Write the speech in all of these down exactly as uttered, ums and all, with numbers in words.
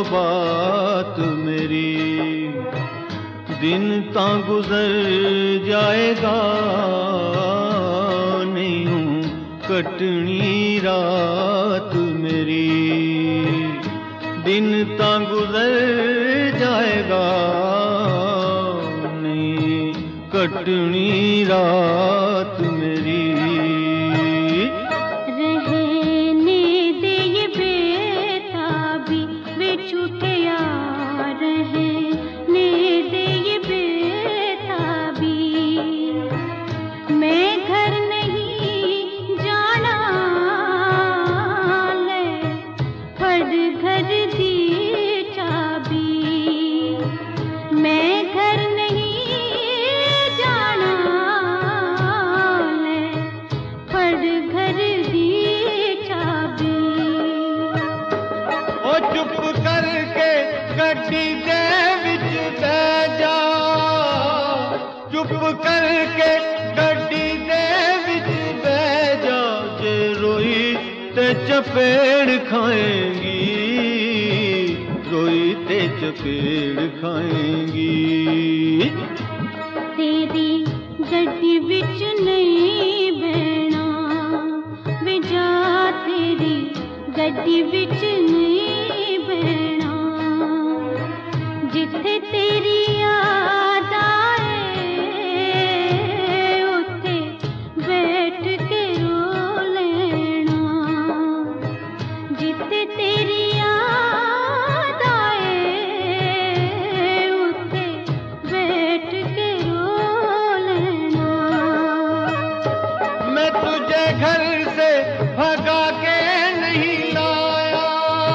बात मेरी, दिन ता गुजर जाएगा, नहीं हूँ कटनी रात मेरी। दिन ता गुजर जाएगा, नहीं कटनी रात मेरी। चुप करके गड्डी दे विच बह जा, चुप करके गड्डी दे विच बह जा, जे रोई ते चपेड़ खाएंगी, रोई ते चपेड़ खाएंगी। तेरी गड्डी विच नहीं बहना, वे जा तेरी गड्डी विच नहीं बहना, जिथे तेरी याद आए उथे बैठ के रो लेना, जिथे तेरी याद आए उथे बैठ के रो लेना। मैं तुझे घर से भगा के नहीं लाया,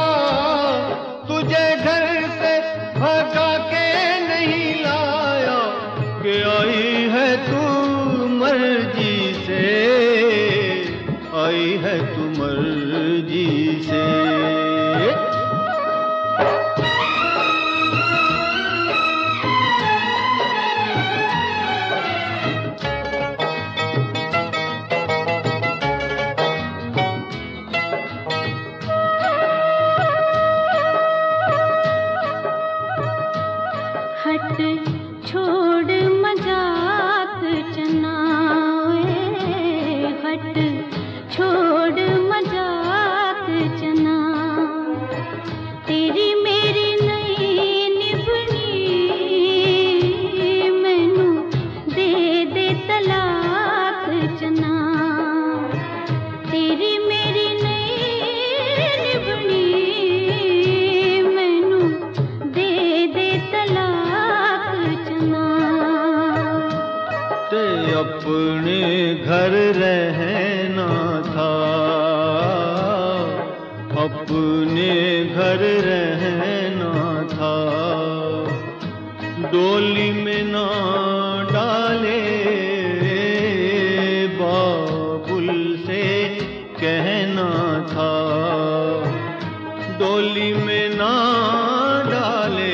तुझे घर से भगा के नहीं लाया, कि आई है तू मर्जी से, आई है तू मर्जी से। हट छोड़ मजाक चनाए, हट छोड़ मजाक चना, तेरी मेरी नहीं निभनी, मैनू दे दे तलाक चना, तेरी मेरी नहीं निभनी, मैनू दे दे तलाक चना। ते अपने घर रहना था, अपने घर रहना था, डोली में ना डाले, बाबुल से कहना था, डोली में ना डाले,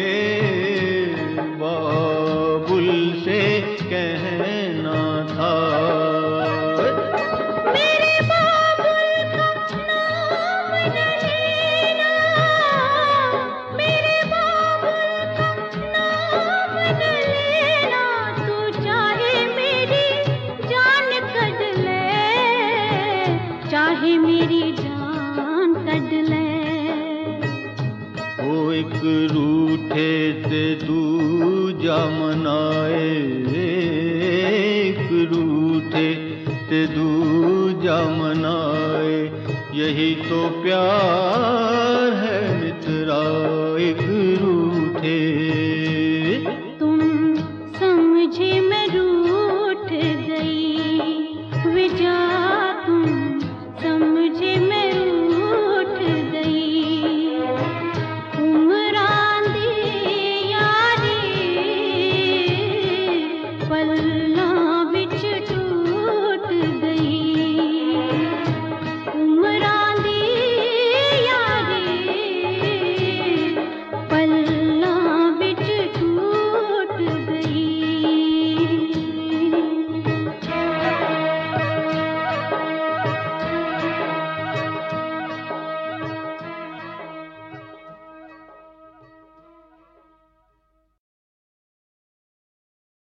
बाबुल से कहना था। मेरे बाबुल का नाम न लेना, मेरे बाबुल का नाम न लेना, तू चाहे मेरी जान कट ले, चाहे मेरी जान कट ले। ओ एक रूठे ते दूजा मनाए, एक रूठे ते दूजा मनाए, यही तो प्यार है मित्रा, एक